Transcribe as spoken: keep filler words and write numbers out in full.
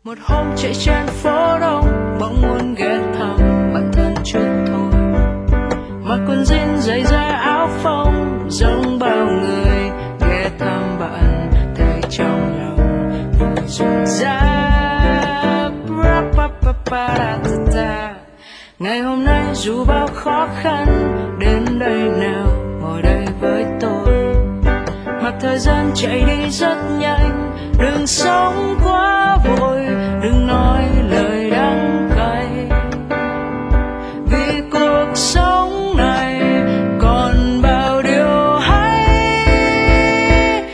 Một hôm chạy trên phố đông bỗng muốn ghé thăm bạn thân chút thôi, mặc quần jean giày da áo phông giống bao người ghé thăm bạn, thấy trong lòng vui rộn rã. Ngày hôm nay dù bao khó khăn đến đây nào ngồi đây với tôi, mặc thời gian chạy đi rất nhanh, đừng sống quá vội.